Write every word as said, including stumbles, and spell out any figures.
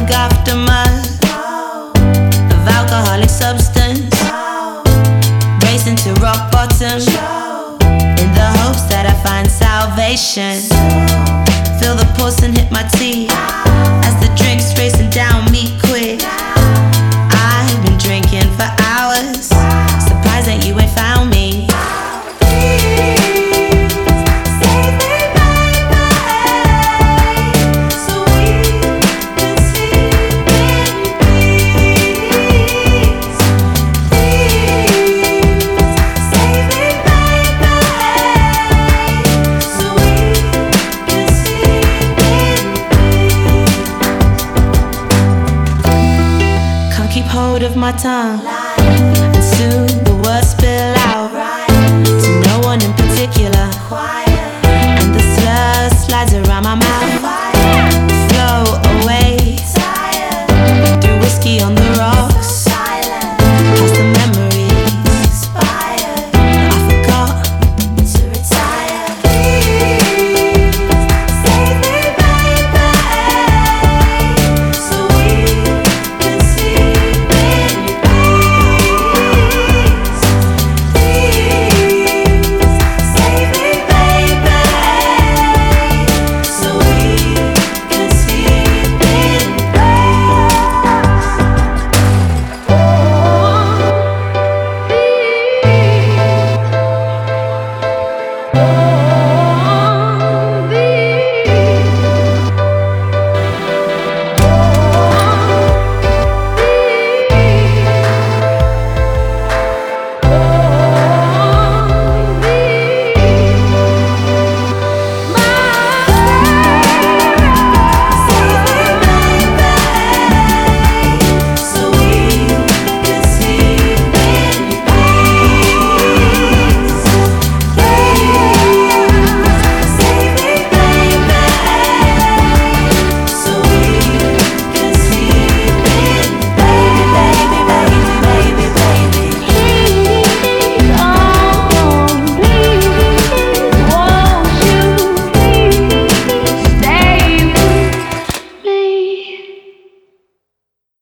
drunk aftermath of alcoholic substance, racing to rock bottom in the hopes that I find salvation. Feel the pulse and hit my teeth as the drink's racing down me quick. I've been drinking for hours, surprised that you ain't found me. Keep hold of my tongue.